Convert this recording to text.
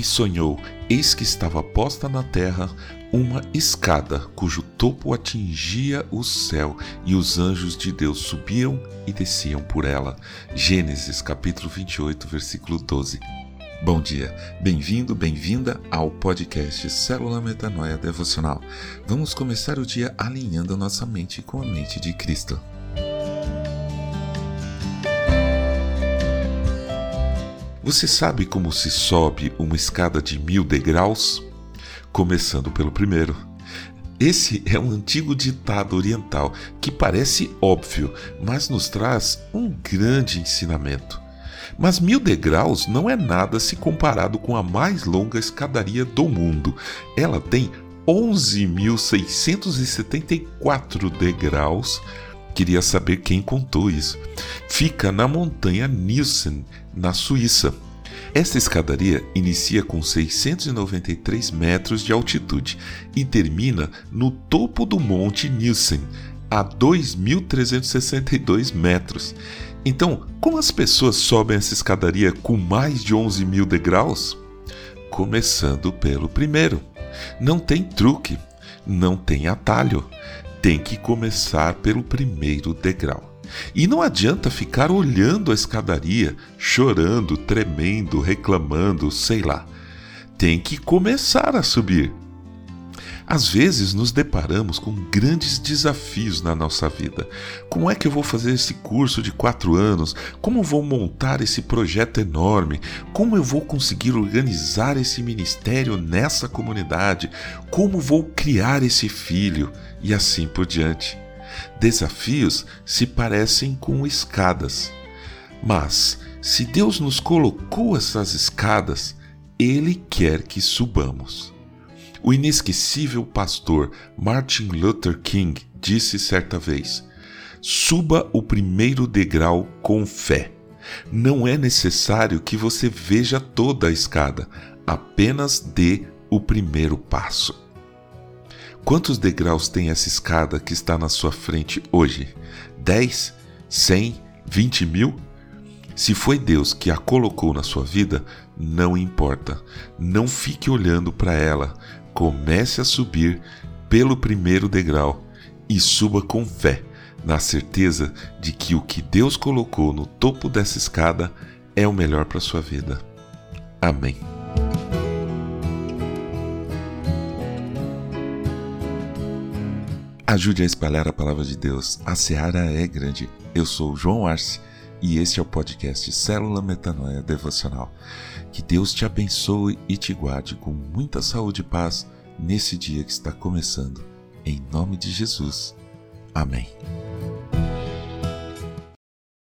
sonhou, eis que estava posta na terra uma escada, cujo topo atingia o céu, e os anjos de Deus subiam e desciam por ela. Gênesis capítulo 28, versículo 12. Bom dia, bem-vindo, bem-vinda ao podcast Célula Metanoia Devocional. Vamos começar o dia alinhando a nossa mente com a mente de Cristo. Você sabe como se sobe uma escada de 1000 degraus? Começando pelo primeiro. Esse é um antigo ditado oriental que parece óbvio, mas nos traz um grande ensinamento. Mas 1000 degraus não é nada se comparado com a mais longa escadaria do mundo. Ela tem 11.674 degraus. Queria saber quem contou isso. Fica na montanha Nielsen, na Suíça. Essa escadaria inicia com 693 metros de altitude e termina no topo do Monte Nielsen, a 2.362 metros. Então, como as pessoas sobem essa escadaria com mais de 11.000 degraus? Começando pelo primeiro. Não tem truque, não tem atalho. Tem que começar pelo primeiro degrau. E não adianta ficar olhando a escadaria, chorando, tremendo, reclamando, sei lá. Tem que começar a subir. Às vezes nos deparamos com grandes desafios na nossa vida. Como é que eu vou fazer esse curso de 4 anos? Como vou montar esse projeto enorme? Como eu vou conseguir organizar esse ministério nessa comunidade? Como vou criar esse filho? E assim por diante. Desafios se parecem com escadas. Mas, se Deus nos colocou essas escadas, Ele quer que subamos. O inesquecível pastor Martin Luther King disse certa vez: suba o primeiro degrau com fé. Não é necessário que você veja toda a escada, apenas dê o primeiro passo. Quantos degraus tem essa escada que está na sua frente hoje? 10? 100? 20 mil? Se foi Deus que a colocou na sua vida, não importa. Não fique olhando para ela. Comece a subir pelo primeiro degrau e suba com fé, na certeza de que o que Deus colocou no topo dessa escada é o melhor para a sua vida. Amém. Ajude a espalhar a palavra de Deus. A seara é grande. Eu sou o João Arce e este é o podcast Célula Metanoia Devocional. Que Deus te abençoe e te guarde com muita saúde e paz nesse dia que está começando. Em nome de Jesus. Amém.